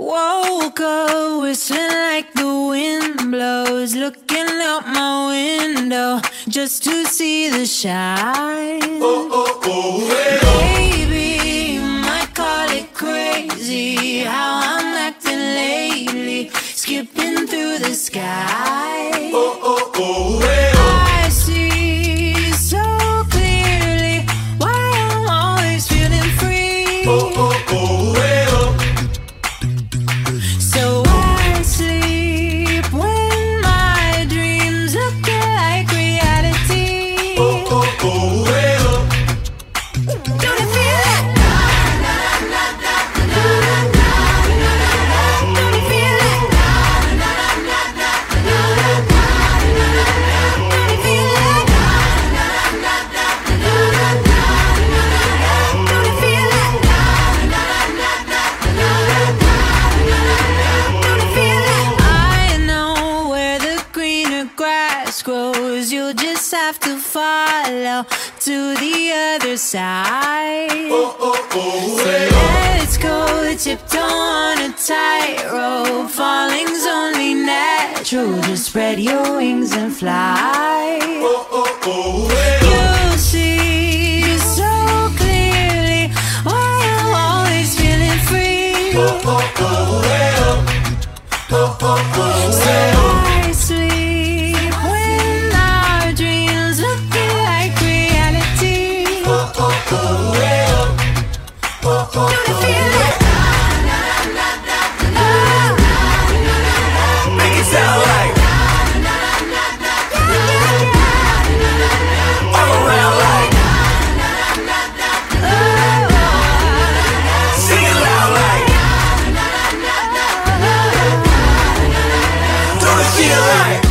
Woke up whistling like the wind blows, looking out my window just to see the shine. Baby, you might call it crazy how I'm acting lately, skipping through the sky. I see so clearly why I'm always feeling free. So I sleep when my dreams look like reality. Don't it feel it? Don't it feel it? Don't it feel it? Don't it feel it? I know where the greener grass grows. You'll just have to follow to the other side. So let's go tiptoe on a tightrope. Falling's only natural. Just spread your wings and fly. You'll see so clearly why I'm always feeling free. So I sleep when our dreams looking like reality. Don't it feel it? Make it sound like all around like sing it loud like don't it feel like